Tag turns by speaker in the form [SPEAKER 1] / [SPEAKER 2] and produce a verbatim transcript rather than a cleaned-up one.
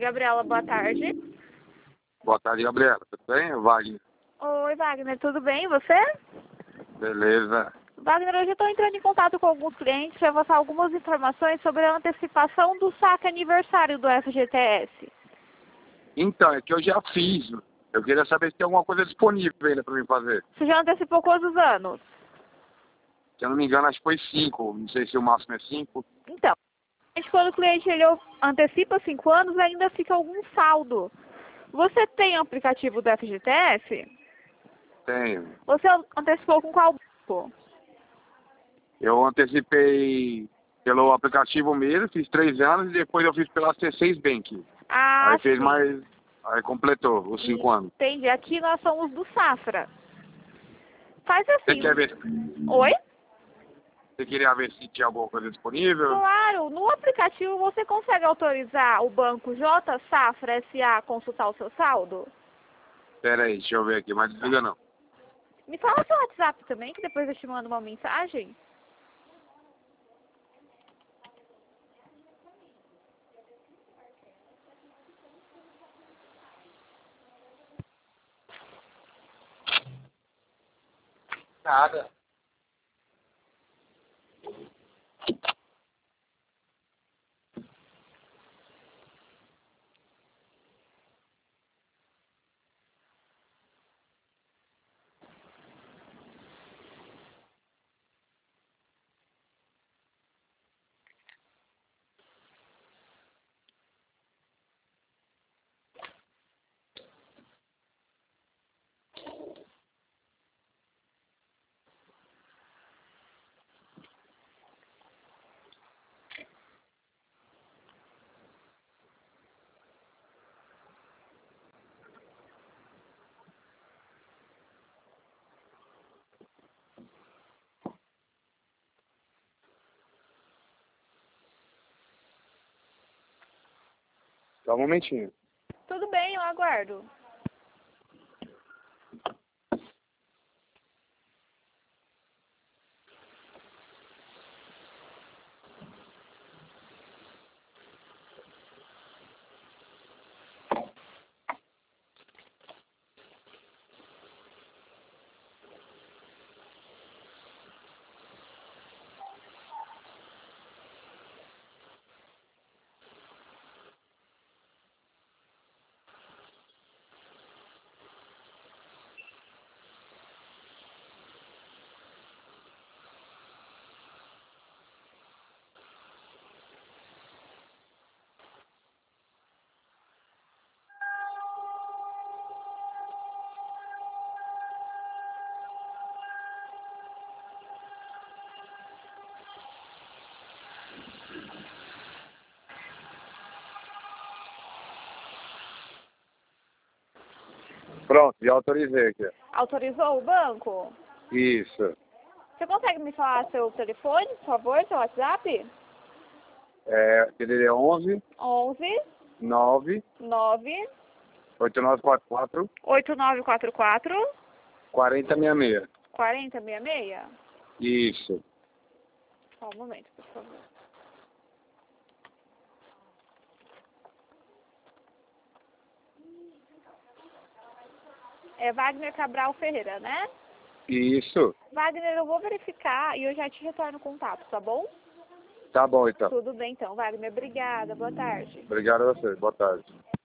[SPEAKER 1] Gabriela, boa tarde.
[SPEAKER 2] Boa tarde, Gabriela. Tudo bem? Wagner.
[SPEAKER 1] Oi, Wagner, tudo bem? E você?
[SPEAKER 2] Beleza.
[SPEAKER 1] Wagner, hoje eu estou entrando em contato com alguns clientes para passar algumas informações sobre a antecipação do saque aniversário do F G T S.
[SPEAKER 2] Então, é que eu já fiz. Eu queria saber se tem alguma coisa disponível ainda para mim fazer.
[SPEAKER 1] Você já antecipou quantos anos?
[SPEAKER 2] Se eu não me engano, acho que foi cinco. Não sei se o máximo é cinco.
[SPEAKER 1] Então, quando o cliente ele antecipa cinco anos, ainda fica algum saldo. Você tem o aplicativo do F G T S?
[SPEAKER 2] Tenho.
[SPEAKER 1] Você antecipou com qual banco?
[SPEAKER 2] Eu antecipei pelo aplicativo mesmo, fiz três anos e depois eu fiz pela C seis Bank.
[SPEAKER 1] Ah,
[SPEAKER 2] Aí fez
[SPEAKER 1] sim.
[SPEAKER 2] mais. Aí completou os cinco anos.
[SPEAKER 1] Entendi. Aqui nós somos do Safra. Faz
[SPEAKER 2] Você
[SPEAKER 1] assim.
[SPEAKER 2] quer ver?
[SPEAKER 1] Oi?
[SPEAKER 2] Você queria ver se tinha alguma coisa disponível?
[SPEAKER 1] Claro, no aplicativo você consegue autorizar o banco J Safra S A a consultar o seu saldo?
[SPEAKER 2] Pera aí, deixa eu ver aqui, mas desliga não.
[SPEAKER 1] Me fala seu WhatsApp também, que depois eu te mando uma mensagem.
[SPEAKER 2] Nada. Só um momentinho.
[SPEAKER 1] Tudo bem, eu aguardo.
[SPEAKER 2] Pronto, já autorizei aqui.
[SPEAKER 1] Autorizou o banco?
[SPEAKER 2] Isso.
[SPEAKER 1] Você consegue me falar seu telefone, por favor, seu WhatsApp?
[SPEAKER 2] É, ele é onze,
[SPEAKER 1] onze,
[SPEAKER 2] nove,
[SPEAKER 1] nove,
[SPEAKER 2] oito nove quatro quatro,
[SPEAKER 1] oito nove quatro quatro,
[SPEAKER 2] quarenta sessenta e seis.
[SPEAKER 1] quarenta sessenta e seis?
[SPEAKER 2] Isso.
[SPEAKER 1] Só um momento, por favor. É Wagner Cabral Ferreira, né?
[SPEAKER 2] Isso.
[SPEAKER 1] Wagner, eu vou verificar e eu já te retorno o contato, tá bom?
[SPEAKER 2] Tá bom, então.
[SPEAKER 1] Tudo bem, então. Wagner, obrigada. Boa tarde.
[SPEAKER 2] Obrigado a você. Boa tarde.